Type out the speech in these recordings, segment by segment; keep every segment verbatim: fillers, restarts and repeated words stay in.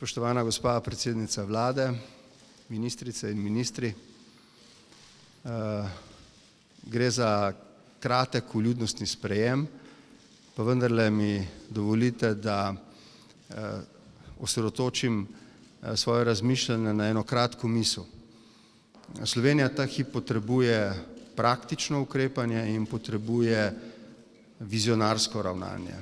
Spoštovana gospa predsednica vlade, ministrice in ministri, gre za kratek vljudnostni sprejem, pa vendarle mi dovolite, da osredotočim svoje razmišljanje na eno kratko misel. Slovenija ta hip potrebuje praktično ukrepanje in potrebuje vizionarsko ravnanje.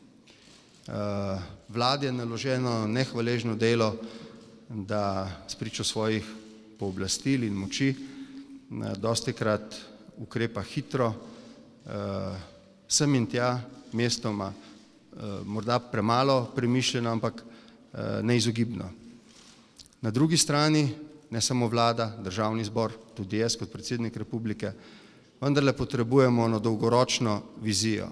Vladi je naloženo nehvaležno delo, da spričo svojih pooblastil in moči dostikrat ukrepa hitro, sem in tja, mestoma, morda premalo premišljeno, ampak neizogibno. Na drugi strani, ne samo vlada, državni zbor, tudi jaz kot predsednik republike, vendarle potrebujemo eno dolgoročno vizijo.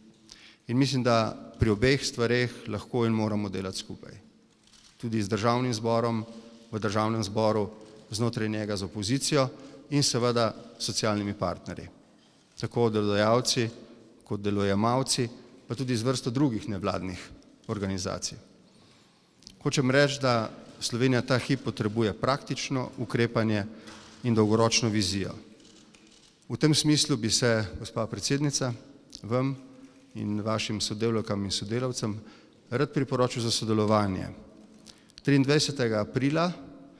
In mislim, da pri obeh stvareh lahko in moramo delati skupaj. Tudi z državnim zborom, v državnem zboru, znotraj njega z opozicijo in seveda socialnimi partnerji. Tako delodajalci kot delojemalci, pa tudi z vrsto drugih nevladnih organizacij. Hočem reči, da Slovenija ta hip potrebuje praktično ukrepanje in dolgoročno vizijo. V tem smislu bi se, gospa predsednica, vam in vašim sodelavkam in sodelavcem rad priporočil za sodelovanje. triindvajsetega aprila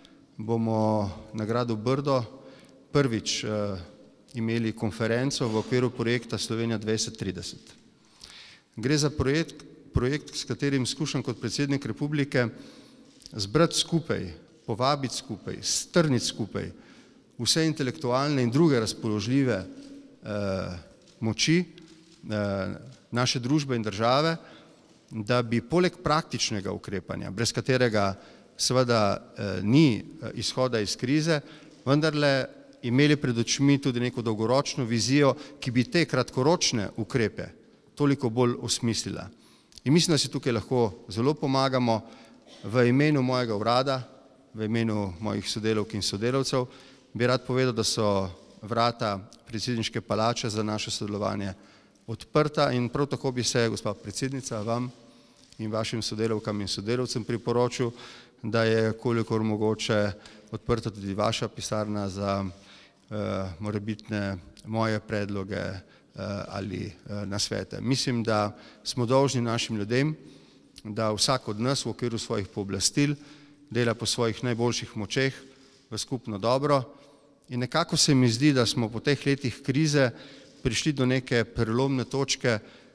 bomo na gradu Brdo prvič imeli konferenco v okviru projekta Slovenija dvajset trideset. Gre za projekt, projekt, s katerim skušam kot predsednik republike zbrati skupaj, povabiti skupaj, strniti skupaj vse intelektualne in druge razpoložljive eh, moči eh, naše družbe in države, da bi poleg praktičnega ukrepanja, brez katerega seveda eh, ni izhoda iz krize, vendarle imeli pred očmi tudi neko dolgoročno vizijo, ki bi te kratkoročne ukrepe toliko bolj osmislila. In mislim, da si tukaj lahko zelo pomagamo. V imenu mojega urada, v imenu mojih sodelavk in sodelavcev bi rad povedal, da so vrata predsedniške palače za naše sodelovanje odprta in prav tako bi se, gospa predsednica, vam in vašim sodelavkam in sodelavcem priporočil, da je kolikor mogoče odprta tudi vaša pisarna za eh, morebitne moje predloge eh, ali eh, nasvete. Mislim, da smo dolžni našim ljudem, da vsak od nas v okviru svojih pooblastil dela po svojih najboljših močeh v skupno dobro in nekako se mi zdi, da smo po teh letih krize prišli do neke prelomne točke,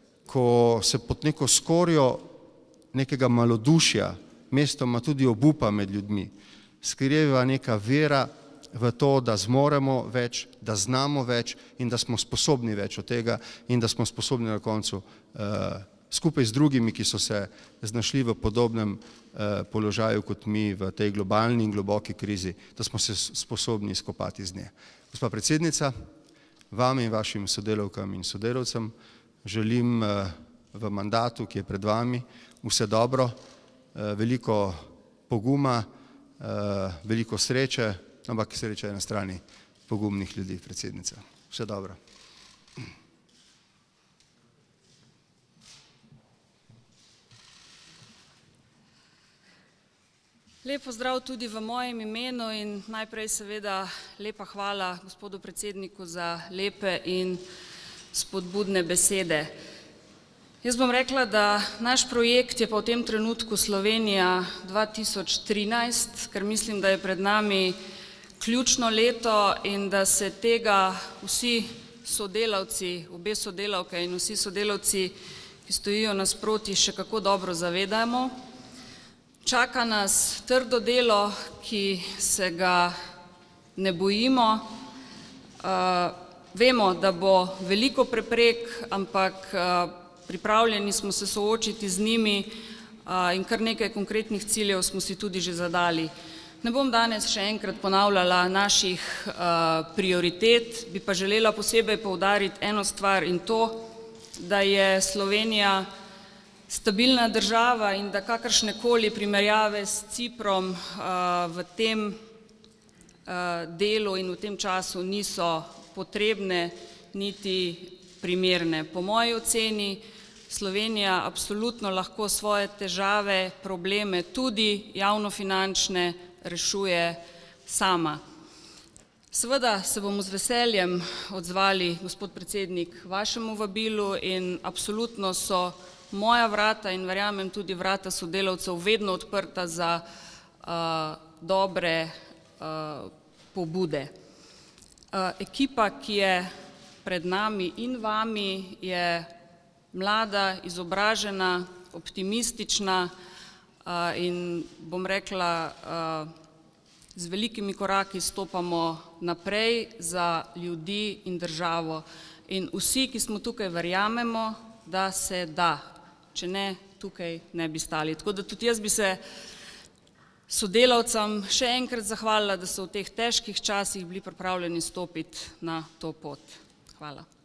ko se pod neko skorjo nekega malodušja, mestoma tudi obupa med ljudmi, skriva neka vera v to, da zmoremo več, da znamo več in da smo sposobni več od tega in da smo sposobni na koncu uh, skupaj z drugimi, ki so se znašli v podobnem eh, položaju kot mi v tej globalni in globoki krizi, da smo se sposobni izkopati iz nje. Gospa predsednica, vam in vašim sodelavkam in sodelavcem želim eh, v mandatu, ki je pred vami, vse dobro, eh, veliko poguma, eh, veliko sreče, ampak sreča je na strani pogumnih ljudi, predsednica. Vse dobro. Lep pozdrav tudi v mojem imenu in najprej seveda lepa hvala gospodu predsedniku za lepe in spodbudne besede. Jaz bom rekla, da naš projekt je pa v tem trenutku Slovenija dva tisoč trinajst, ker mislim, da je pred nami ključno leto in da se tega vsi sodelavci, obe sodelavke in vsi sodelavci, ki stojijo nasproti, še kako dobro zavedamo. Čaka nas trdo delo, ki se ga ne bojimo. Uh, vemo, da bo veliko preprek, ampak uh, pripravljeni smo se soočiti z njimi uh, in kar nekaj konkretnih ciljev smo si tudi že zadali. Ne bom danes še enkrat ponavljala naših uh, prioritet, bi pa želela posebej poudariti eno stvar in to, da je Slovenija stabilna država in da kakršnekoli primerjave s Ciprom uh, v tem uh, delu in v tem času niso potrebne niti primerne. Po moji oceni Slovenija absolutno lahko svoje težave, probleme, tudi javnofinančne, rešuje sama. Seveda se bomo z veseljem odzvali, gospod predsednik, vašemu vabilu in absolutno so moja vrata in verjamem tudi vrata sodelavcev vedno odprta za uh, dobre uh, pobude. Uh, ekipa, ki je pred nami in vami, je mlada, izobražena, optimistična uh, in bom rekla, uh, z velikimi koraki stopamo naprej za ljudi in državo. In vsi, ki smo tukaj, verjamemo, da se da, če ne, tukaj ne bi stali. Tako da tudi jaz bi se sodelavcem še enkrat zahvalila, da so v teh težkih časih bili pripravljeni stopiti na to pot. Hvala.